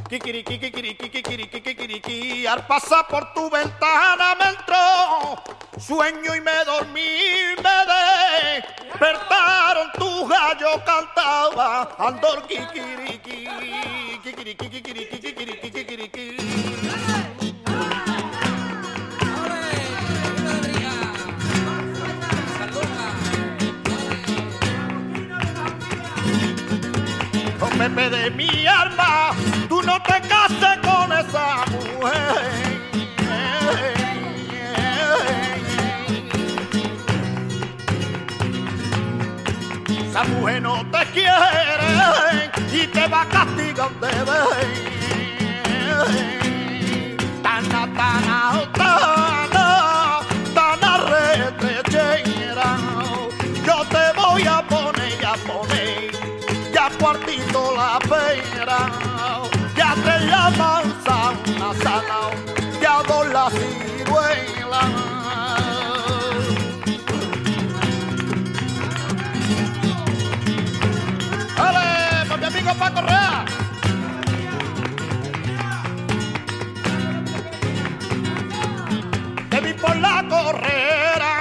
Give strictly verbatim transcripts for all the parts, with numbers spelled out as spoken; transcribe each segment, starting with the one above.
Kikiriki, kikiriki, kikiriki, kikiriki. Al pasar por tu ventana me entró sueño y me dormí, me despertaron, tu gallo cantaba andor kikiriki, kikiriki, kikiriki, kikiriki, kikiriki. Oh, Pepe de mi alma, tú no te cases con esa mujer. Esa mujer no te quiere y te va a castigar de vez. Tana, tana, tana, tana retrechera. Yo te voy a poner y a poner ya cuartito la pera, ya tres la manzana sana, ya dos la ciruela. ¡Ale, por mi amigo Paco Correa! Te vi por la correra,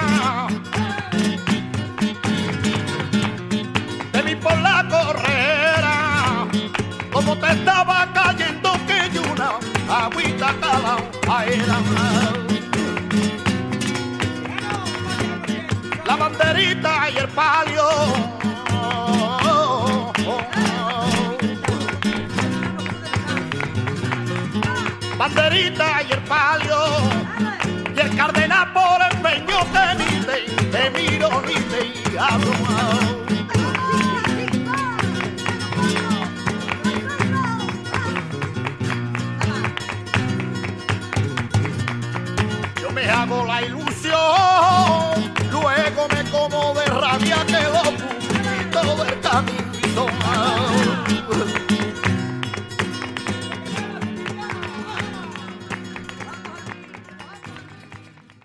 te vi por la correra, como te estaba cayendo que yo una agüita calao era. La banderita y el palio, banderita y el palio, y el cardenal por empeño te ni te, te miro ni te hablo. Yo me hago la ilusión, luego me como de rabia que lo puntito del camino.